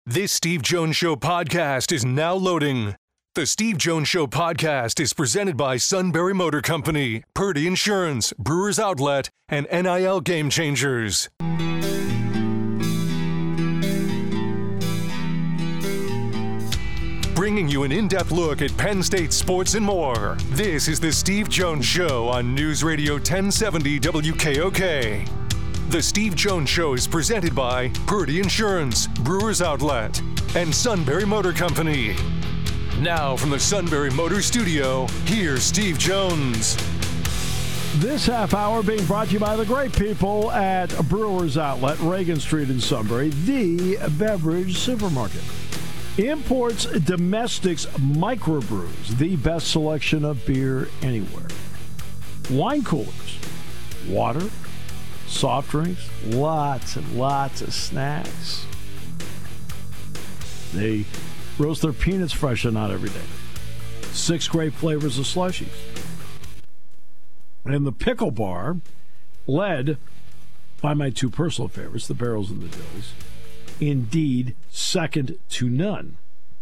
This Steve Jones Show podcast is now loading. The Steve Jones Show podcast is presented by Sunbury Motor Company, Purdy Insurance, Brewers Outlet, and NIL Game Changers. Bringing you an in-depth look at Penn State sports and more. This is the Steve Jones Show on News Radio 1070 WKOK. The Steve Jones Show is presented by Purdy Insurance, Brewers Outlet, and Sunbury Motor Company. Now from the Sunbury Motor Studio, here's Steve Jones. This half hour being brought to you by the great people at Brewers Outlet, Reagan Street in Sunbury, the beverage supermarket. Imports, domestics, microbrews, the best selection of beer anywhere. Wine coolers, water, soft drinks, lots and lots of snacks. They roast their peanuts fresh and not every day. 6 great flavors of slushies. And the pickle bar, led by my 2 personal favorites, the Barrels and the Dills, indeed second to none.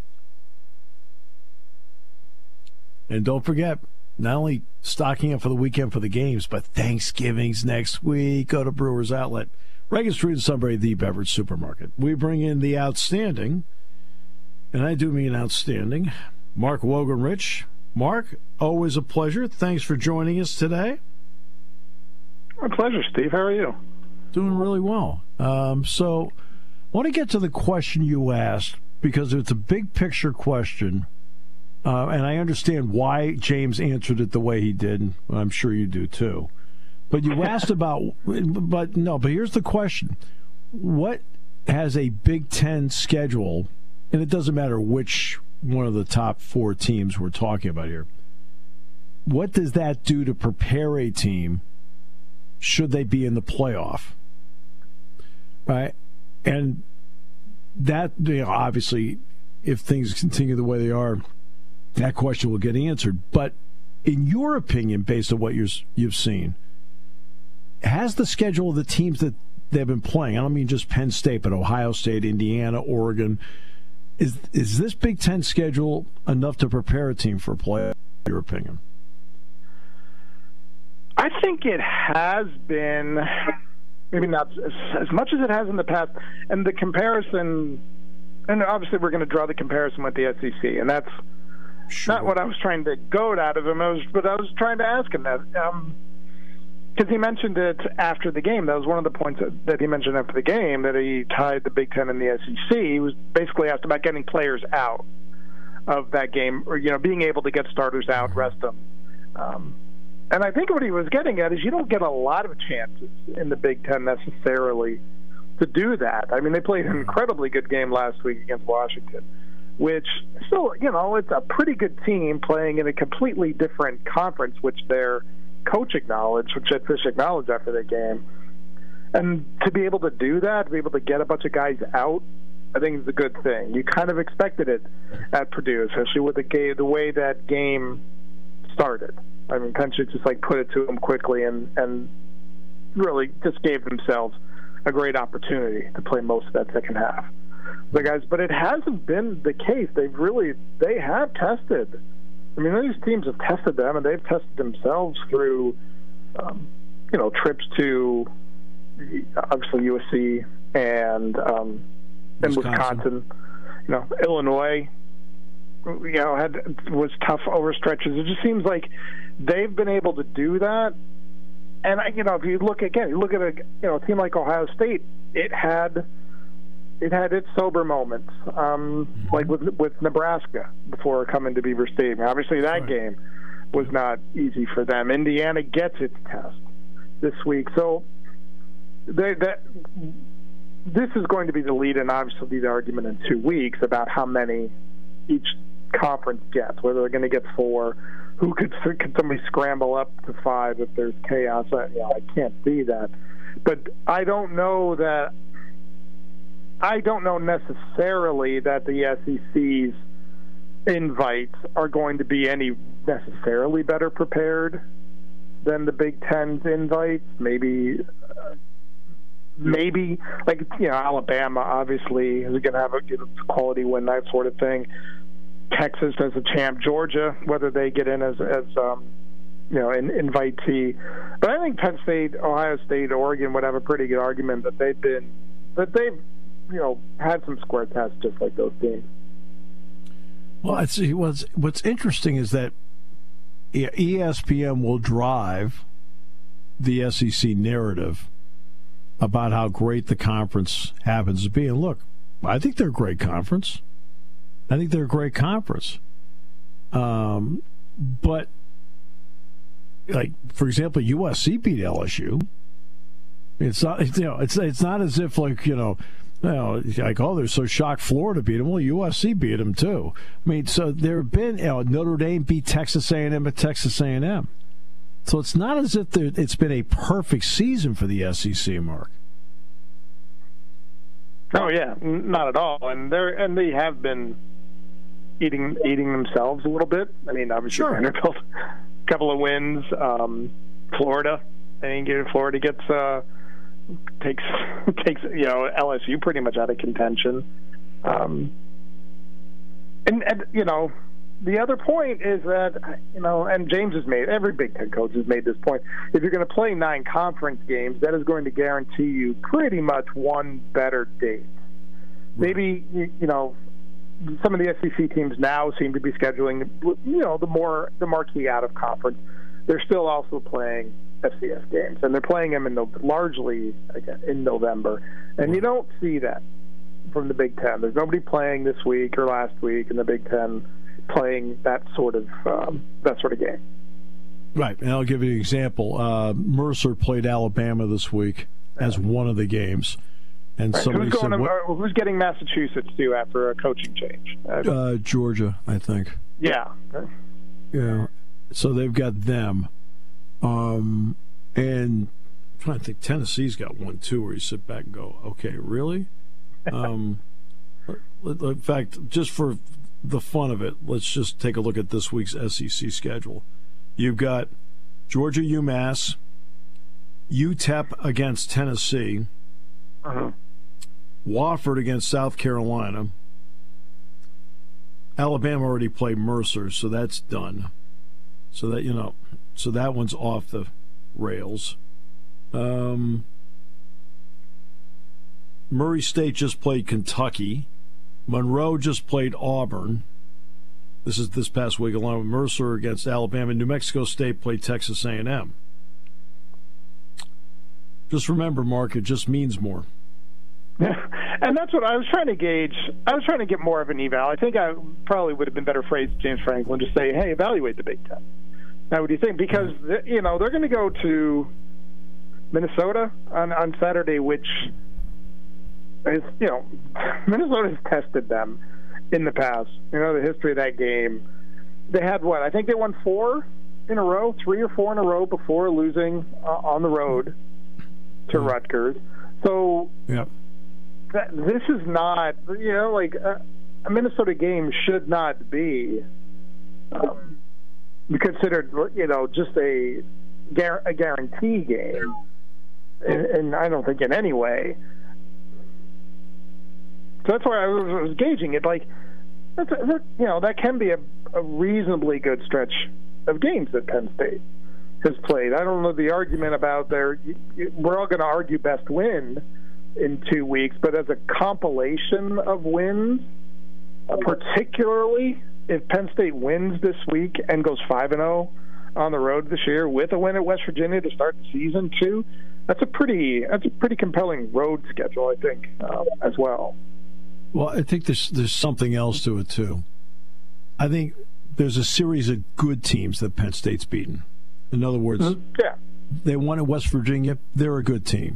And don't forget, not only stocking up for the weekend for the games, but Thanksgiving's next week. Go to Brewers Outlet, Reagan Street in Sunbury, the beverage supermarket. We bring in the outstanding, and I do mean outstanding, Mark Wogenrich. Mark, always a pleasure. Thanks for joining us today. My pleasure, Steve. How are you? Doing really well. So I want to get to the question you asked, because it's a big picture question, and I understand why James answered it the way he did. I'm sure you do too. But you asked about, but here's the question. What has a Big Ten schedule, and it doesn't matter which one of the top 4 teams we're talking about here, what does that do to prepare a team should they be in the playoff? Right? And that, obviously, if things continue the way they are, that question will get answered. But in your opinion, based on what you've seen, has the schedule of the teams that they've been playing, I don't mean just Penn State, but Ohio State, Indiana, Oregon, is this Big Ten schedule enough to prepare a team for play, in your opinion? I think it has been, maybe not as much as it has in the past. And the comparison, and obviously we're going to draw the comparison with the SEC, and that's not what I was trying to goad out of him, but I was trying to ask him that. Because he mentioned it after the game. That was one of the points that he mentioned after the game, that he tied the Big Ten and the SEC. He was basically asked about getting players out of that game, or being able to get starters out, rest them. And I think what he was getting at is you don't get a lot of chances in the Big Ten necessarily to do that. I mean, they played an incredibly good game last week against Washington, which still, it's a pretty good team playing in a completely different conference, which they're coach acknowledged, which Ed Fish acknowledged after the game. And to be able to do that, to be able to get a bunch of guys out, I think is a good thing. You kind of expected it at Purdue, especially with the way that game started. I mean, Penn State just put it to them quickly and really just gave themselves a great opportunity to play most of that second half. But it hasn't been the case. They have tested. I mean, these teams have tested them, and they've tested themselves through, trips to obviously USC and Wisconsin. Illinois, was tough over stretches. It just seems like they've been able to do that. And if you look at a team like Ohio State, it had its sober moments, like with Nebraska before coming to Beaver Stadium. Obviously, that game was not easy for them. Indiana gets its test this week, so this is going to be the lead, and obviously the argument in 2 weeks about how many each conference gets, whether they're going to get 4. Who could somebody scramble up to 5 if there's chaos? I can't see that, but I don't know necessarily that the SEC's invites are going to be any necessarily better prepared than the Big Ten's invites. Maybe maybe, like, Alabama obviously is going to have a quality win, that sort of thing. Texas as a champ, Georgia, whether they get in as an invitee. But I think Penn State, Ohio State, Oregon would have a pretty good argument that they've had some square tests just like those teams. Well, what's interesting is that ESPN will drive the SEC narrative about how great the conference happens to be. And look, I think they're a great conference. But, like, for example, USC beat LSU. It's not, it's not as if, like, they're so shocked Florida beat them. Well, USC beat them too. I mean, so there have been, Notre Dame beat Texas A&M at Texas A&M. So it's not as if it's been a perfect season for the SEC, Mark. Oh yeah, not at all. And they have been eating themselves a little bit. I mean, obviously Vanderbilt, a couple of wins. Florida, I think Florida takes LSU pretty much out of contention. And the other point is that, and James has made, every Big Ten coach has made this point, if you're going to play 9 conference games, that is going to guarantee you pretty much one better date. Maybe, some of the SEC teams now seem to be scheduling, the marquee out of conference. They're still also playing FCS games, and they're playing them largely in November. And you don't see that from the Big Ten. There's nobody playing this week or last week in the Big Ten playing that sort of game. Right, and I'll give you an example. Mercer played Alabama this week as one of the games, and somebody said, "Who's getting Massachusetts too after a coaching change?" Georgia, I think. Yeah. Yeah. So they've got them, and I'm trying to think. Tennessee's got one too, where you sit back and go, "Okay, really?" In fact, just for the fun of it, let's just take a look at this week's SEC schedule. You've got Georgia, UMass, UTEP against Tennessee, Wofford against South Carolina. Alabama already played Mercer, so that's done. So that so that one's off the rails. Murray State just played Kentucky. Monroe just played Auburn. This is this past week, along with Mercer against Alabama. New Mexico State played Texas A&M. Just remember, Mark, it just means more. Yeah, and that's what I was trying to gauge. I was trying to get more of an eval. I think I probably would have been better phrased, James Franklin, to say, hey, evaluate the Big Ten. Now, what do you think? Because, they're going to go to Minnesota on Saturday, which is, Minnesota's tested them in the past. The history of that game. They had what? I think they won 3 or 4 in a row before losing on the road to Rutgers. So this is not, a Minnesota game should not be considered, just a guarantee game. And I don't think in any way. So that's why I was gauging it. Like, that can be a reasonably good stretch of games that Penn State has played. I don't know the argument about we're all going to argue best win in 2 weeks, but as a compilation of wins, particularly if Penn State wins this week and goes 5-0 on the road this year with a win at West Virginia to start the season too, that's a pretty compelling road schedule, I think, as well. Well, I think there's something else to it, too. I think there's a series of good teams that Penn State's beaten. In other words, they won at West Virginia. They're a good team.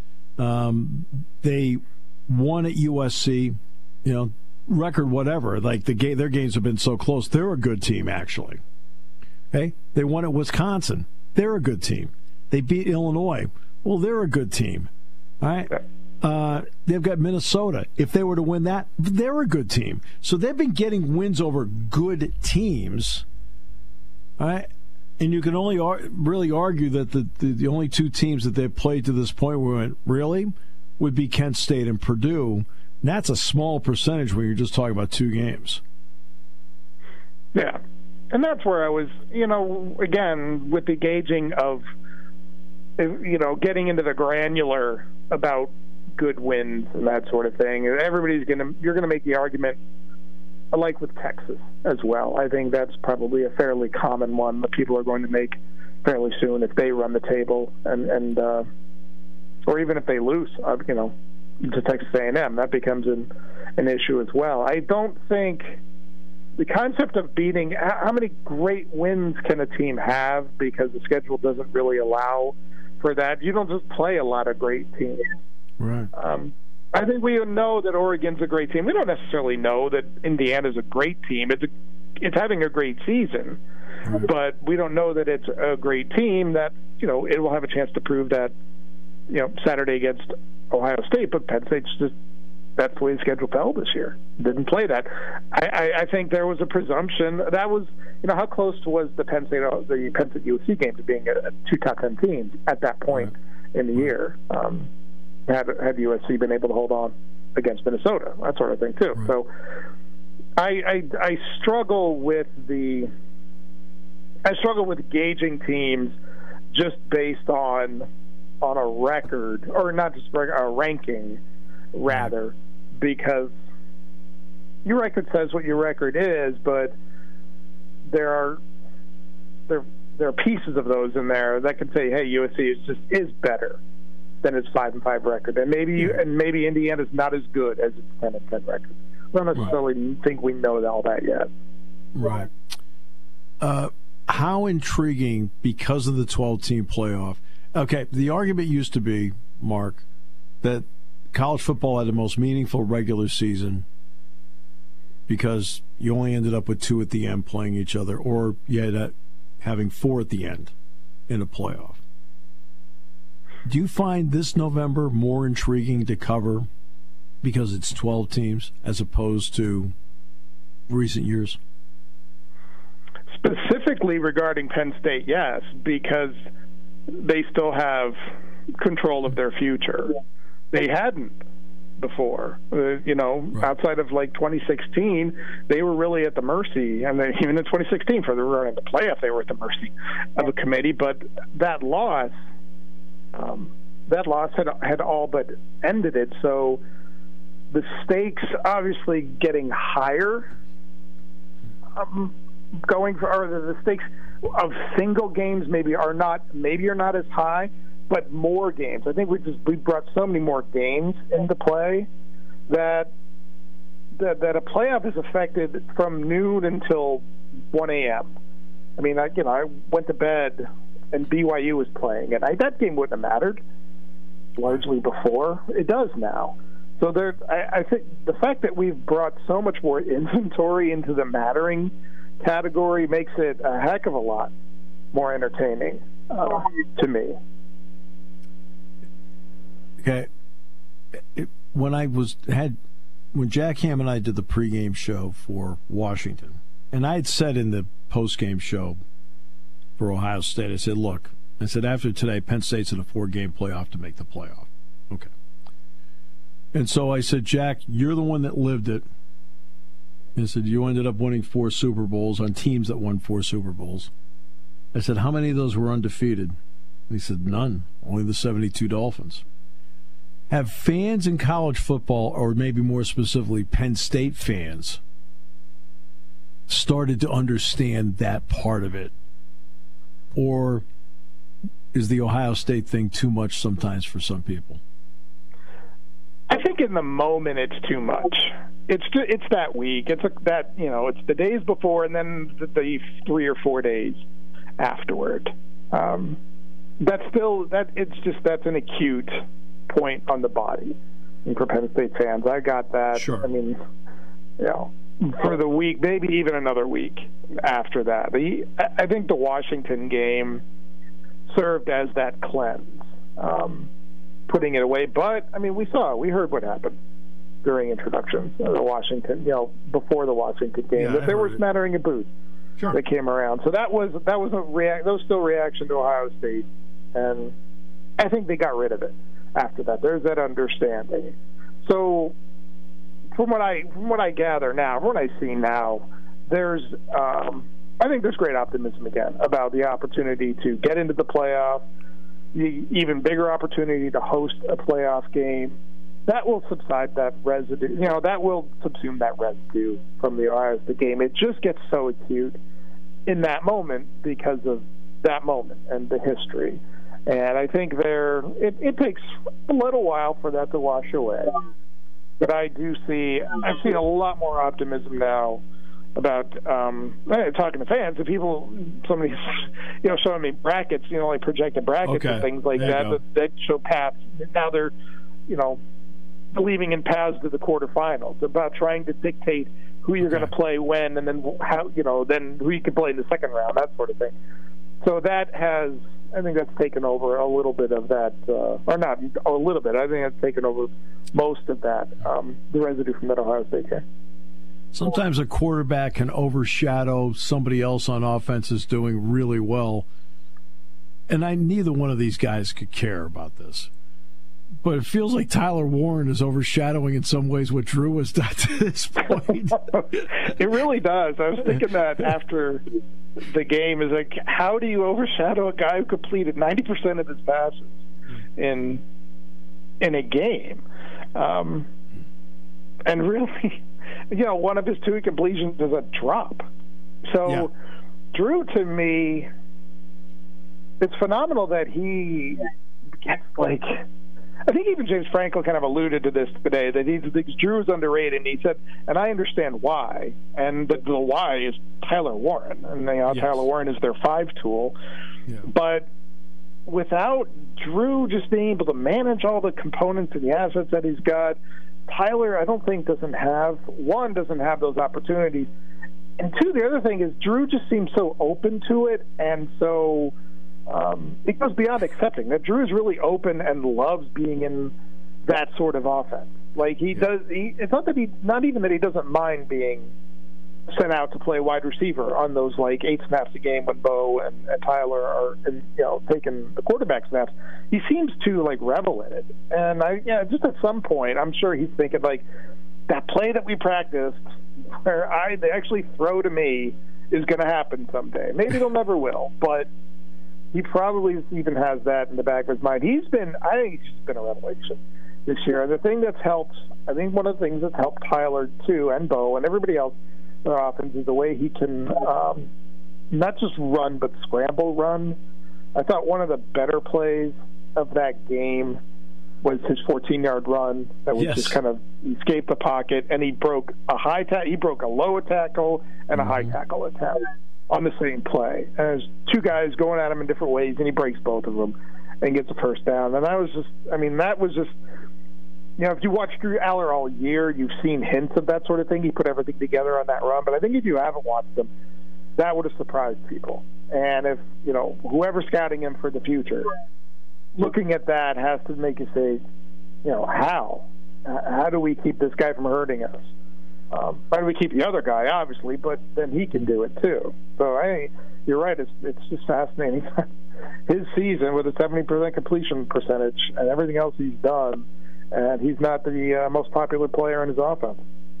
They won at USC, record whatever. Like their games have been so close. They're a good team, actually. Okay? They won at Wisconsin. They're a good team. They beat Illinois. Well, they're a good team. All right? They've got Minnesota. If they were to win that, they're a good team. So they've been getting wins over good teams. All right? And you can only really argue that the only two teams that they've played to this point where we went, really, would be Kent State and Purdue. And that's a small percentage when you're just talking about 2 games. Yeah. And that's where I was, again, with the gauging of, getting into the granular about good wins and that sort of thing. You're going to make the argument, like with Texas as well. I think that's probably a fairly common one that people are going to make fairly soon if they run the table and or even if they lose, to Texas A&M, that becomes an issue as well. I don't think the concept of beating, how many great wins can a team have, because the schedule doesn't really allow for that. You don't just play a lot of great teams. Right. I think we know that Oregon's a great team. We don't necessarily know that Indiana's a great team. It's having a great season, but we don't know that it's a great team that, it will have a chance to prove that, Saturday against Ohio State, but Penn State's just, that's the way the schedule fell this year. Didn't play that. I think there was a presumption. That was, how close was the Penn State USC game to being a 2 top 10 teams at that point in the year? Had USC been able to hold on against Minnesota, that sort of thing too. Right. So I struggle with gauging teams just based on a record, or not just a ranking, rather, because your record says what your record is, but there are pieces of those in there that can say, hey, USC is better than its 5-5 record, and maybe Indiana's not as good as its 10-10 record. We don't necessarily think we know all that yet. Right. How intriguing, because of the 12-team playoff. Okay, the argument used to be, Mark, that college football had the most meaningful regular season because you only ended up with 2 at the end playing each other, or you had having 4 at the end in a playoff. Do you find this November more intriguing to cover because it's 12 teams as opposed to recent years? Specifically regarding Penn State, yes, because they still have control of their future. They hadn't before. Outside of 2016, they were really at the mercy, and even in 2016 for the run of the playoff, they were at the mercy of a committee. But that loss had all but ended it. So the stakes obviously getting higher. The stakes of single games maybe are not as high, but more games. I think we brought so many more games into play that a playoff is affected from noon until 1 a.m. I mean, I went to bed and BYU was playing, and that game wouldn't have mattered largely before. It does now. So I think the fact that we've brought so much more inventory into the mattering category makes it a heck of a lot more entertaining to me. Okay, when Jack Ham and I did the pregame show for Washington, and I had said in the postgame show for Ohio State, I said, after today, Penn State's in a 4-game playoff to make the playoff. Okay. And so I said, Jack, you're the one that lived it. I said, you ended up winning 4 Super Bowls on teams that won 4 Super Bowls. I said, how many of those were undefeated? And he said, none. Only the 72 Dolphins. Have fans in college football, or maybe more specifically Penn State fans, started to understand that part of it? Or is the Ohio State thing too much sometimes for some people? I think in the moment it's too much. It's that week. It's the days before and then the 3 or 4 days afterward. That's an acute point on the body. And for Penn State fans, I got that. Sure. I mean, for the week, maybe even another week after that. I think the Washington game served as that cleanse, putting it away. But I mean, we heard what happened during introductions of the Washington, before the Washington game, that there were smattering of boos that came around. So that was still reaction to Ohio State, and I think they got rid of it after that. There's that understanding. So from what I gather now, from what I see now, there's I think there's great optimism again about the opportunity to get into the playoff, the even bigger opportunity to host a playoff game. That will subside that residue. That will subsume that residue from the Ohio State game. It just gets so acute in that moment because of that moment and the history. And I think it takes a little while for that to wash away. But I've seen a lot more optimism now about talking to fans and people. Somebody's showing me brackets, like projected brackets and things like that show paths. Now they're believing in paths to the quarterfinals, about trying to dictate who you're going to play when, and then how then who you can play in the second round, that sort of thing. So I think that's taken over a little bit of that, or not a little bit. I think that's taken over most of that, the residue from that Ohio State game. Sometimes a quarterback can overshadow somebody else on offense is doing really well. And neither one of these guys could care about this. But it feels like Tyler Warren is overshadowing in some ways what Drew has done to this point. It really does. I was thinking that after the game, is like, how do you overshadow a guy who completed 90% of his passes in a game? And really, one of his two completions is a drop. So Drew, to me, it's phenomenal that he gets I think even James Franco kind of alluded to this today, that he thinks Drew is underrated, and he said, and I understand why, and the why is Tyler Warren, and Tyler Warren is their 5 tool, but without Drew just being able to manage all the components and the assets that he's got, Tyler, I don't think doesn't have those opportunities, and 2, the other thing is Drew just seems so open to it, and so it goes beyond accepting that Drew is really open and loves being in that sort of offense. Like it's not even that he doesn't mind being sent out to play wide receiver on those 8 snaps a game when Bo and Tyler are taking the quarterback snaps. He seems to revel in it, and just at some point I'm sure he's thinking that play that we practiced where they actually throw to me is going to happen someday. Maybe it'll never will, but he probably even has that in the back of his mind. I think he's just been a revelation this year. And the thing that's helped, I think one of the things that's helped Tyler too, and Bo and everybody else in their offense, is the way he can not just run but scramble run. I thought one of the better plays of that game was his 14-yard run that was just kind of escaped the pocket, and he broke a low tackle and a high tackle attempt on the same play. And there's 2 guys going at him in different ways, and he breaks both of them and gets a first down. And that was just, if you watch Drew Aller all year, you've seen hints of that sort of thing. He put everything together on that run. But I think if you haven't watched him, that would have surprised people. And if, whoever's scouting him for the future, looking at that has to make you say, how do we keep this guy from hurting us? How do we keep the other guy, obviously, but then he can do it too. So you're right. It's just fascinating. His season with a 70% completion percentage and everything else he's done, and he's not the most popular player in his offense.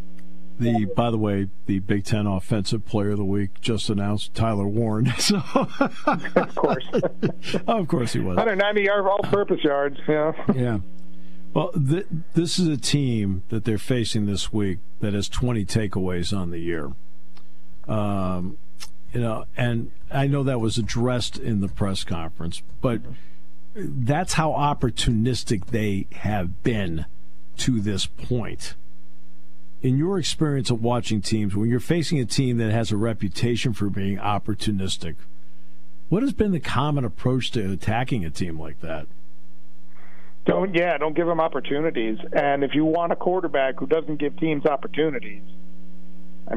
By the way, the Big Ten Offensive Player of the Week just announced Tyler Warren. So, of course, of course he was. 190 all-purpose yards. Yeah. Well, this is a team that they're facing this week that has 20 takeaways on the year. And I know that was addressed in the press conference, but that's how opportunistic they have been to this point. In your experience of watching teams, when you're facing a team that has a reputation for being opportunistic, what has been the common approach to attacking a team like that? Don't give them opportunities. And if you want a quarterback who doesn't give teams opportunities, I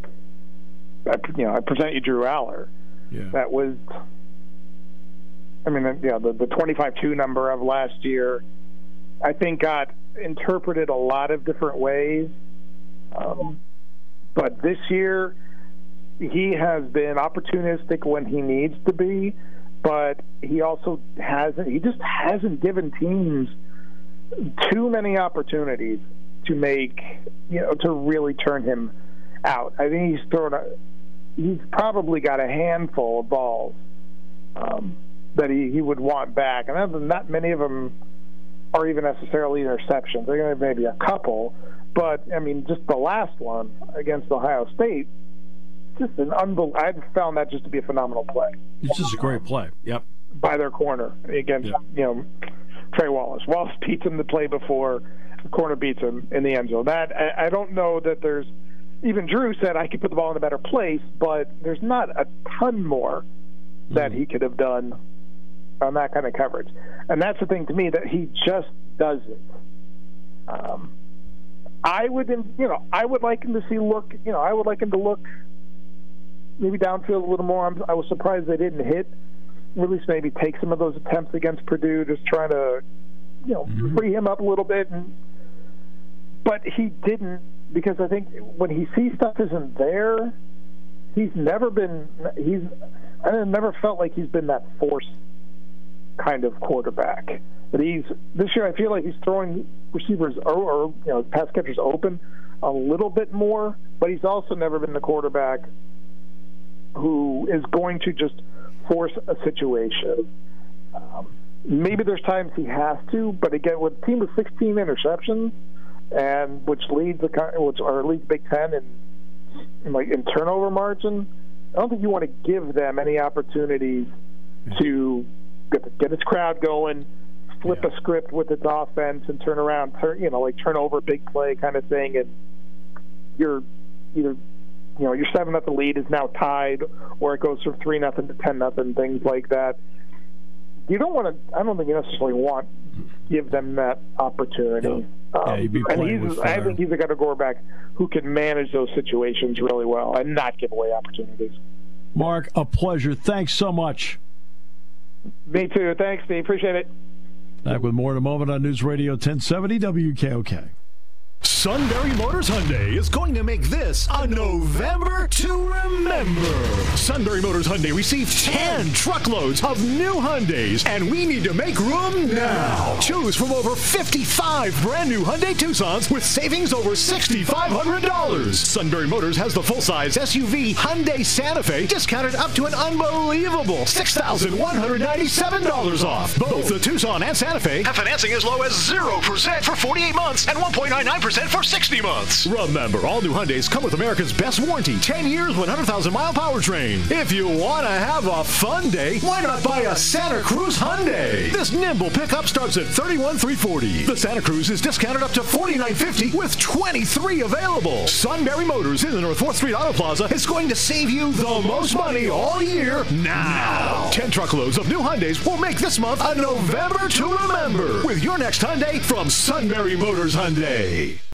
present you Drew Aller. Yeah. That was, the 25-2 number of last year, I think got interpreted a lot of different ways. But this year, he has been opportunistic when he needs to be, but he also just hasn't given teams too many opportunities to make, to really turn him out. I think he's probably got a handful of balls that he would want back, and not many of them are even necessarily interceptions. They're going to have maybe a couple, but I mean, just the last one against Ohio State, just an I've found that just to be a phenomenal play. It's just a great play. Yep. By their corner against Trey Wallace. Wallace beats him the play before, the corner beats him in the end zone. That I don't know that there's. Even Drew said I could put the ball in a better place, but there's not a ton more that he could have done on that kind of coverage. And that's the thing to me, that he just doesn't. I would like him to I would like him to look maybe downfield a little more. I was surprised they didn't hit, or at least maybe take some of those attempts against Purdue, just trying to, free him up a little bit. But he didn't, because I think when he sees stuff isn't there, I never felt like he's been that force kind of quarterback. But this year I feel like he's throwing receivers or pass catchers open a little bit more, but he's also never been the quarterback who is going to just force a situation. Maybe there's times he has to, but again, with a team with 16 interceptions, and which leads Big Ten in turnover margin, I don't think you want to give them any opportunities to get its crowd going, flip a script with its offense, and turn around, turn over big play kind of thing, and your 7-0 lead is now tied, or it goes from 3-0 to 10-0, things like that. You don't want to. I don't think you necessarily want to give them that opportunity. You'd be playing with fire. I think he's a guy to quarterback who can manage those situations really well and not give away opportunities. Mark, a pleasure. Thanks so much. Me too. Thanks, Steve. Appreciate it. Back with more in a moment on News Radio 1070 WKOK. Sunbury Motors Hyundai is going to make this a November to remember. Sunbury Motors Hyundai received 10 truckloads of new Hyundais, and we need to make room now. Choose from over 55 brand new Hyundai Tucsons with savings over $6,500. Sunbury Motors has the full-size SUV Hyundai Santa Fe discounted up to an unbelievable $6,197 off. Both the Tucson and Santa Fe have financing as low as 0% for 48 months and 1.99% for 60 months. Remember, all new Hyundais come with America's best warranty, 10 years, 100,000-mile powertrain. If you want to have a fun day, why not buy a Santa Cruz Hyundai? This nimble pickup starts at $31,340. The Santa Cruz is discounted up to $49,50 with 23 available. Sunbury Motors in the North 4th Street Auto Plaza is going to save you the most money all year now. 10 truckloads of new Hyundais will make this month a November to remember with your next Hyundai from Sunbury Motors Hyundai.